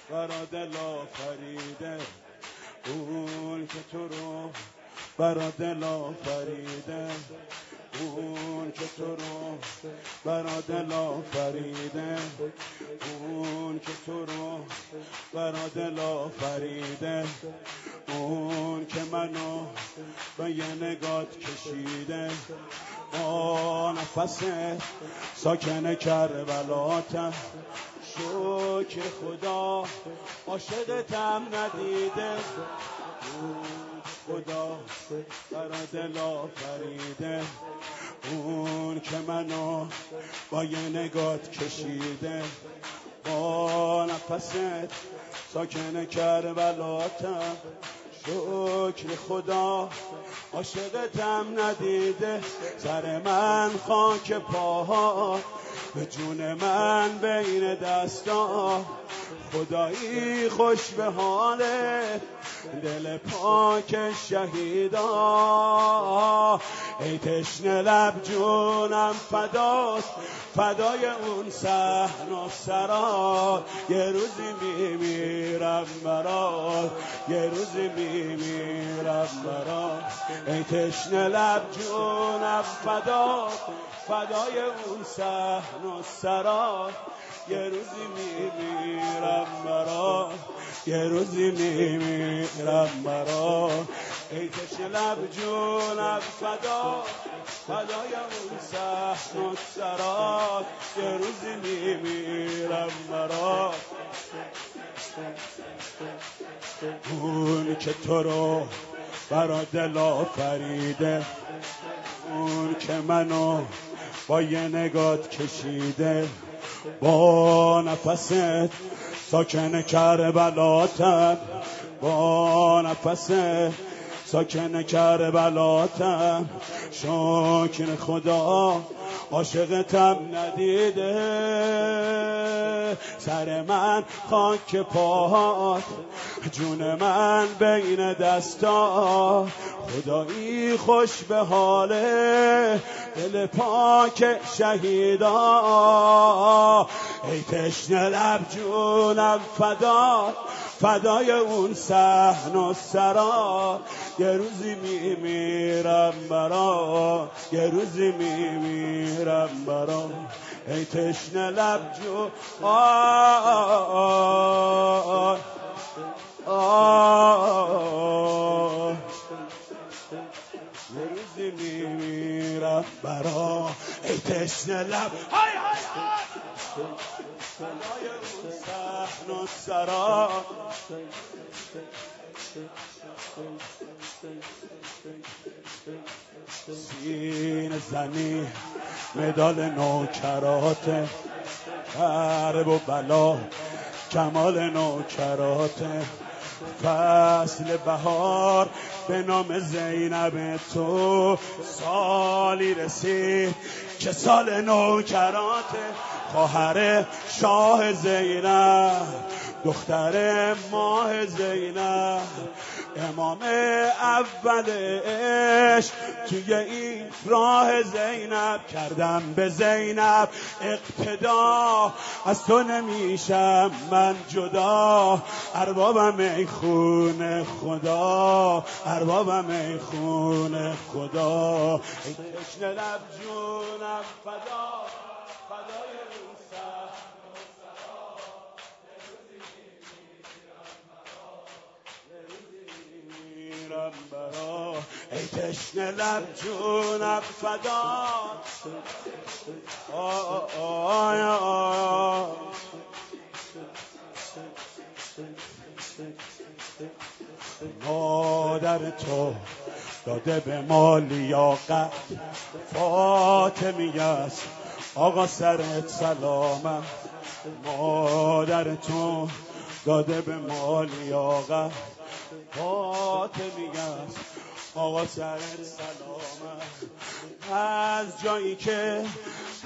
برا دل آفریده، اون که تو رو برا دل آفریده، اون که تو رو برا دل آفریده، اون که تو رو برا دل آفریده، اون که منو به یه نگات کشیده، با نفس ساکن کربلاتم، شکر خدا عاشقتم ندیده، خدا برا دل آفریده، اون که منو با یه نگات کشیده، با نفست ساکن کربلاتم، شکر خدا عاشقتم ندیده، سر من خاک پاها به جون من بین دستا، خدایی خوش به حاله دل پاک شهیدا، ای تشنه لب جونم فداست، فدای اون صحن و سرا، یه روزی میمیرم برات، یه روزی میمیرم برات، ای تشنه لب جونم فداست، فدای اون صحن و سرا، یه روزی میمیرم برات، یه روزی میمیرم برات، ای تشنه لب جونم فدا، فدای اون صحن و سرات، یه روزی میمیرم برات، اون که تو رو برا دل آفریده، اون که منو با یه نگات کشیده، با نفست ساکن کربلاتم، با نفست ساکن کربلاتم، شکر خدا عاشقتم ندیده، سر من خاک پاهات جون من بین دستا، خدایی خوش به حاله دل پاک شهیدا، ای تشنه لب جونم فدا، فدای اون صحن و سرا، یه روزی میمیرم برات، یه روزی میمیرم برات، ای تشنه لب جو یه روزی میمیرم برات، ای تشنه لب فدای اون صحن و سرا، سینه زنی مدال نوکرات، حرب و بلا کمال نوکرات، فصل بهار به نام زینب تو، سالی رسید که سال نوکرات، خواهر شاه زینب دختر ماه زینب، امام اول عشق توی این راه زینب، کردم به زینب اقتدا، از تو نمیشم من جدا، اربابم ای خون خدا، اربابم ای خون خدا، ای تشنه لب جونم فدا، فدای اون صحن و سرا، یه روزی میمیرم برات، ای تشنه لب جونم فدا، مادر تو داده به ما لیاقت، فاطمی است آقا سرت سلامت، مادر تو داده به ما لیاقت، فاطمی است آقا سرت سلامت، از جایی که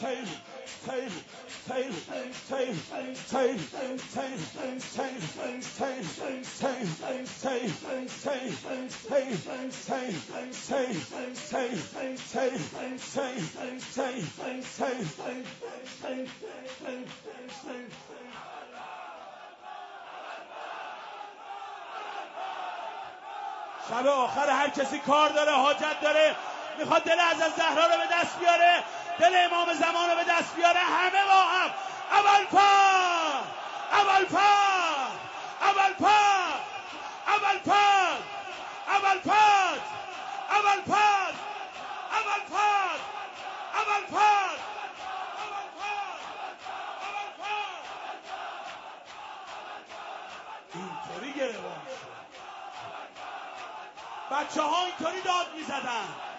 شب آخر هر کسی کار داره، حاجت داره، میخواد دل حضرت زهرا رو به دست بیاره، دل امام زمان رو به دست بیاره، همه با هم اولپا اولپا اولپا اولپا اولپا اولپا اولپا اولپا اینطوری گرفت. بچه ها اینطوری داد میزدن.